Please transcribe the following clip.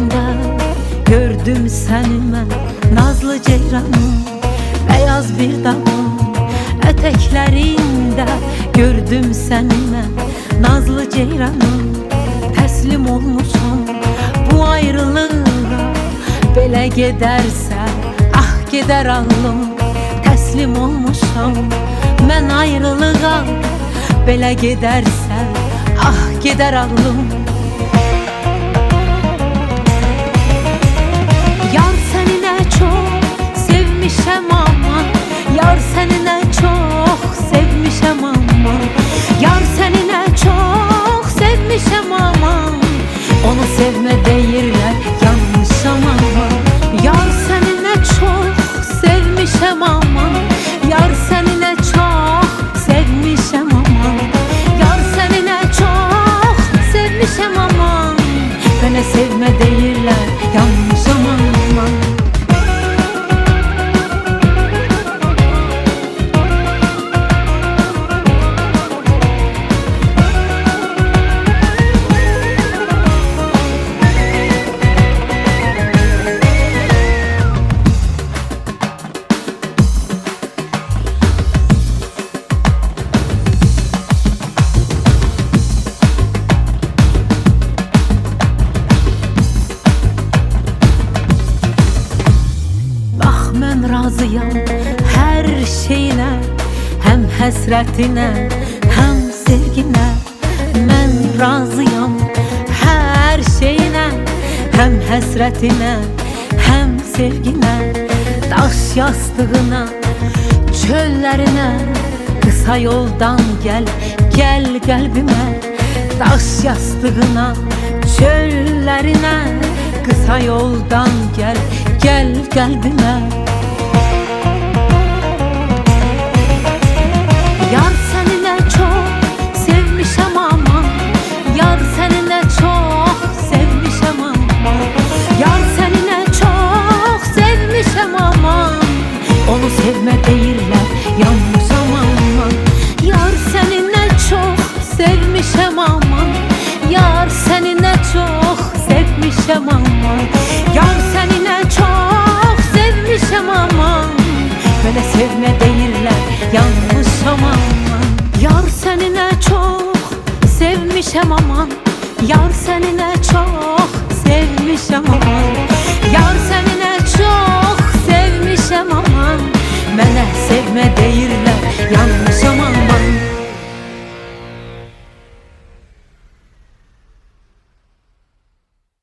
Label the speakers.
Speaker 1: Gözlerinde gördüm seni mən, nazlı ceyranım, beyaz bir dağım. Eteklerinde gördüm seni mən, nazlı ceyranım. Təslim olmuşam bu ayrılığa, belə gedərsə ah gedər ağlım. Təslim olmuşam mən ayrılığa, belə gedərsə ah gedər ağlım. Yar səni nə çox sevmişəm aman, yar səni nə çox sevmişəm aman, yar səni nə çox sevmişəm aman. Onu sevmə deyirlər, yanmışam aman. Yar səni nə çox sevmişəm aman, yar səni nə çox sevmişəm aman, yar səni nə çox sevmişəm aman. Mənə sevmə deyirlər, yanmışam aman. Mən razıyam hər şeyinə, həm həsrətinə, həm sevginə. Mən razıyam hər şeyinə, həm həsrətinə, həm sevginə. Daş yastığına, çöllərinə, qısa yoldan gəl, gəl qəlbimə. Daş yastığına, çöllərinə, qısa yoldan gəl, gəl qəlbimə. Yar səni nə çox sevmişəm aman, yar səni nə çox sevmişəm aman, yar səni nə çox sevmişəm aman. Onu sevmə deyirlər, yanmışam aman. Yar səni nə çox sevmişəm aman, yar səni nə çox sevmişəm aman, yar səni nə çox sevmişəm aman. Mənə sevmə deyirlər, yanmışam aman. Yar səni nə çox sevmişəm aman, yar səni nə